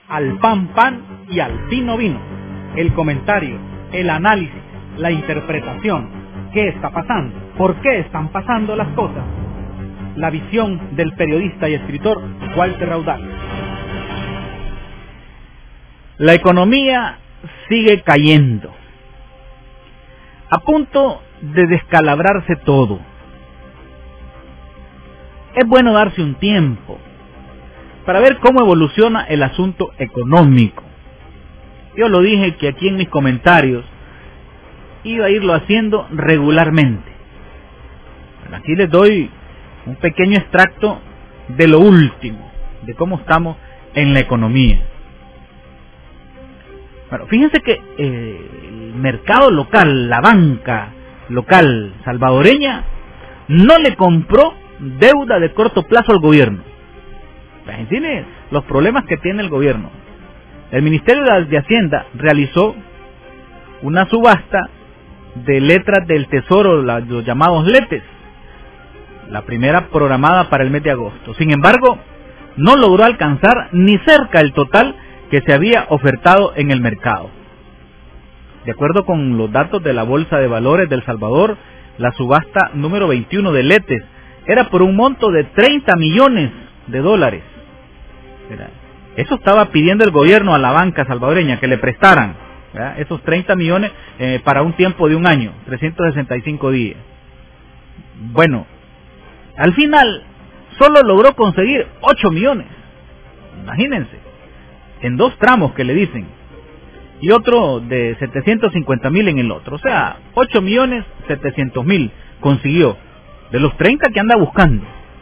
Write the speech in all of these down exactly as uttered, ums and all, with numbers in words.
al pan pan y al vino vino. El comentario, el análisis, la interpretación. ¿Qué está pasando? ¿Por qué están pasando las cosas? La visión del periodista y escritor Walter Raudal. La economía sigue cayendo, a punto de descalabrarse todo. Es bueno darse un tiempo para ver cómo evoluciona el asunto económico. Yo lo dije que aquí en mis comentarios iba a irlo haciendo regularmente. Bueno, aquí les doy un pequeño extracto de lo último, de cómo estamos en la economía. Bueno, fíjense que eh, el mercado local, la banca local salvadoreña, no le compró deuda de corto plazo al gobierno. Imagínense los problemas que tiene el gobierno. El Ministerio de Hacienda realizó una subasta de letras del Tesoro, los llamados letes, la primera programada para el mes de agosto. Sin embargo, no logró alcanzar ni cerca el total que se había ofertado en el mercado. De acuerdo con los datos de la Bolsa de Valores de El Salvador, la subasta número veintiuno de letes era por un monto de treinta millones de dólares. Eso estaba pidiendo el gobierno a la banca salvadoreña, que le prestaran, ¿verdad?, esos treinta millones eh, para un tiempo de un año, trescientos sesenta y cinco días. Bueno, al final solo logró conseguir ocho millones. Imagínense, en dos tramos que le dicen, y otro de setecientos cincuenta mil en el otro. O sea, ocho millones setecientos mil consiguió, de los treinta que anda buscando.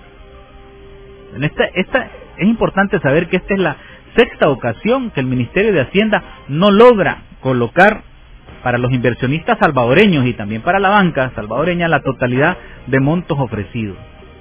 En esta, esta es importante saber que esta es la sexta ocasión que el Ministerio de Hacienda no logra colocar para los inversionistas salvadoreños y también para la banca salvadoreña la totalidad de montos ofrecidos.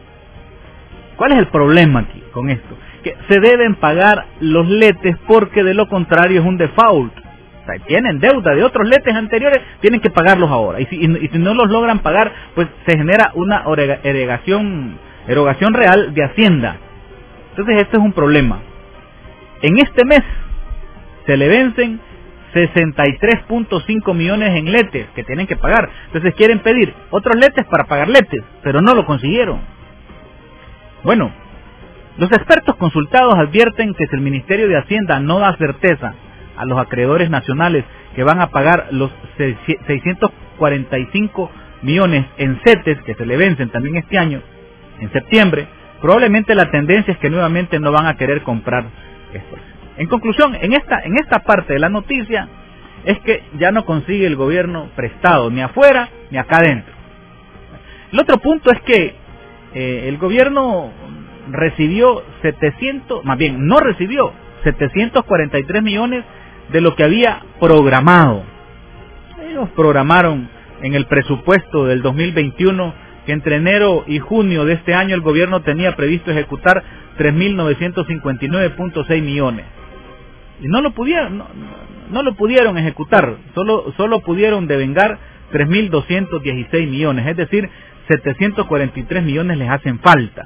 ¿Cuál es el problema aquí con esto? Que se deben pagar los letes porque de lo contrario es un default. O sea, tienen deuda de otros letes anteriores, tienen que pagarlos ahora. Y si, y, y si no los logran pagar, pues se genera una erogación, erogación real de Hacienda. Entonces este es un problema. En este mes se le vencen sesenta y tres punto cinco millones en letes que tienen que pagar. Entonces quieren pedir otros letes para pagar letes, pero no lo consiguieron. Bueno, los expertos consultados advierten que si el Ministerio de Hacienda no da certeza a los acreedores nacionales que van a pagar los seiscientos cuarenta y cinco millones en CETES que se le vencen también este año, en septiembre, probablemente la tendencia es que nuevamente no van a querer comprar esto. En conclusión, en esta, en esta parte de la noticia es que ya no consigue el gobierno prestado ni afuera ni acá adentro. El otro punto es que eh, el gobierno recibió setecientos, más bien no recibió setecientos cuarenta y tres millones de lo que había programado. Ellos programaron en el presupuesto del dos mil veintiuno que entre enero y junio de este año el gobierno tenía previsto ejecutar tres mil novecientos cincuenta y nueve punto seis millones. Y no lo pudieron, no, no lo pudieron ejecutar, solo, solo pudieron devengar tres mil doscientos dieciséis millones, es decir, setecientos cuarenta y tres millones les hacen falta.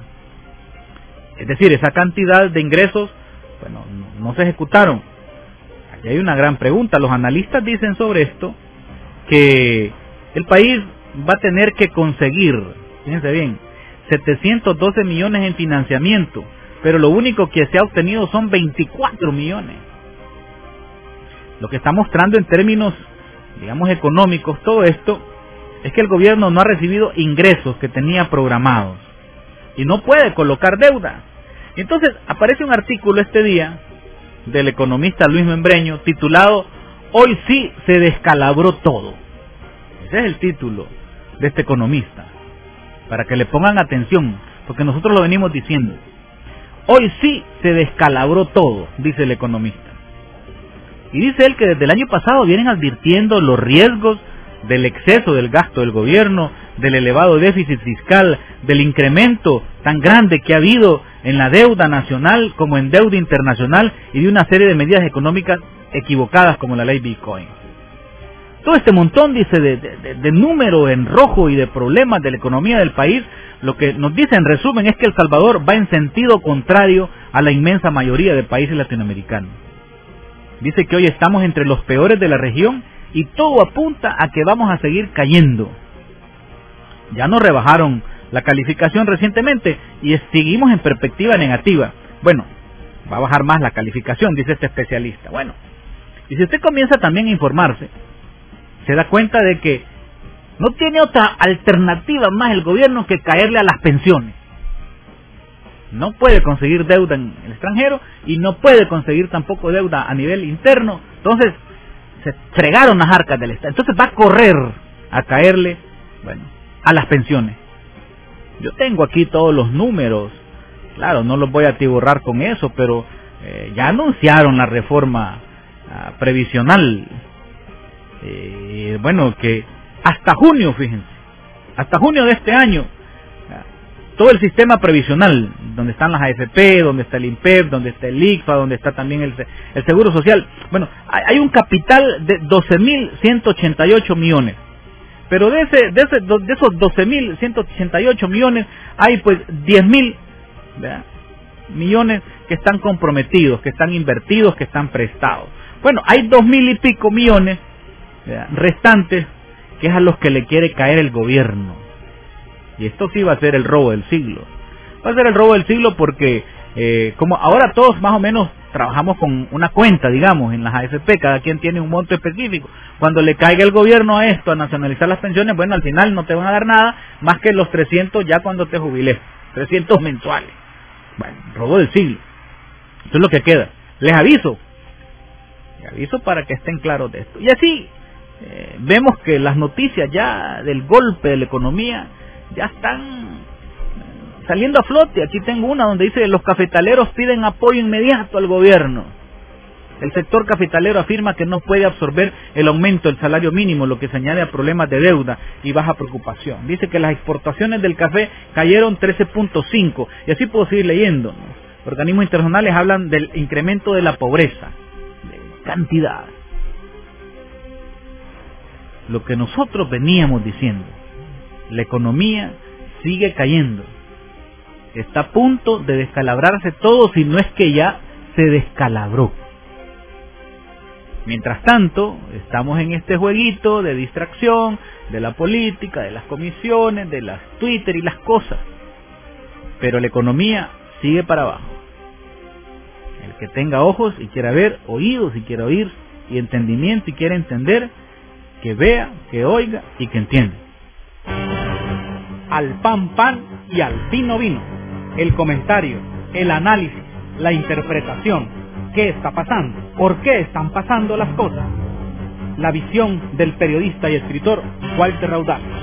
Es decir, esa cantidad de ingresos, bueno, no, no se ejecutaron. Aquí hay una gran pregunta. Los analistas dicen sobre esto que el país va a tener que conseguir, fíjense bien, setecientos doce millones en financiamiento, pero lo único que se ha obtenido son veinticuatro millones. Lo que está mostrando en términos, digamos, económicos, todo esto, es que el gobierno no ha recibido ingresos que tenía programados y no puede colocar deuda. Entonces aparece un artículo este día del economista Luis Membreño titulado "Hoy sí se descalabró todo". Ese es el título de este economista, para que le pongan atención, porque nosotros lo venimos diciendo. Hoy sí se descalabró todo, dice el economista. Y dice él que desde el año pasado vienen advirtiendo los riesgos del exceso del gasto del gobierno, del elevado déficit fiscal, del incremento tan grande que ha habido en la deuda nacional como en deuda internacional y de una serie de medidas económicas equivocadas como la ley Bitcoin. Todo este montón, dice, de, de, de números en rojo y de problemas de la economía del país, lo que nos dice en resumen es que El Salvador va en sentido contrario a la inmensa mayoría de países latinoamericanos. Dice que hoy estamos entre los peores de la región y todo apunta a que vamos a seguir cayendo. Ya nos rebajaron la calificación recientemente y seguimos en perspectiva negativa. Bueno, va a bajar más la calificación, dice este especialista. Bueno, y si usted comienza también a informarse, se da cuenta de que no tiene otra alternativa más el gobierno que caerle a las pensiones. No puede conseguir deuda en el extranjero y no puede conseguir tampoco deuda a nivel interno. Entonces, se fregaron las arcas del Estado. Entonces va a correr a caerle, bueno, a las pensiones. Yo tengo aquí todos los números. Claro, no los voy a atiborrar con eso, pero eh, ya anunciaron la reforma ah, previsional. Eh, bueno, que hasta junio, fíjense, hasta junio de este año, todo el sistema previsional, donde están las A F P, donde está el INPEP, donde está el I C F A, donde está también el, el Seguro Social, bueno, hay un capital de doce mil ciento ochenta y ocho millones, pero de, ese, de, ese, de esos doce mil ciento ochenta y ocho millones, hay pues diez mil millones que están comprometidos, que están invertidos, que están prestados. Bueno, hay dos mil y pico millones, ¿verdad?, restantes, que es a los que le quiere caer el gobierno. Y esto sí va a ser el robo del siglo. Va a ser el robo del siglo porque, eh, como ahora todos más o menos trabajamos con una cuenta, digamos, en las A F P, cada quien tiene un monto específico. Cuando le caiga el gobierno a esto, a nacionalizar las pensiones, bueno, al final no te van a dar nada más que los trescientos ya cuando te jubiles, trescientos mensuales. Bueno, robo del siglo. Eso es lo que queda. Les aviso, les aviso para que estén claros de esto. Y así, eh, vemos que las noticias ya del golpe de la economía ya están saliendo a flote. Aquí tengo una donde dice que los cafetaleros piden apoyo inmediato al gobierno. El sector cafetalero afirma que no puede absorber el aumento del salario mínimo, lo que se añade a problemas de deuda y baja preocupación. Dice que las exportaciones del café cayeron trece punto cinco, y así puedo seguir leyendo, ¿no? Organismos internacionales hablan del incremento de la pobreza, de cantidad. Lo que nosotros veníamos diciendo, la economía sigue cayendo, está a punto de descalabrarse todo, si no es que ya se descalabró. Mientras tanto, estamos en este jueguito de distracción, de la política, de las comisiones, de las Twitter y las cosas. Pero la economía sigue para abajo. El que tenga ojos y quiera ver, oídos y quiera oír, y entendimiento y quiera entender, que vea, que oiga y que entienda. Al pan pan y al vino vino. El comentario, el análisis, la interpretación. ¿Qué está pasando? ¿Por qué están pasando las cosas? La visión del periodista y escritor Walter Raudal.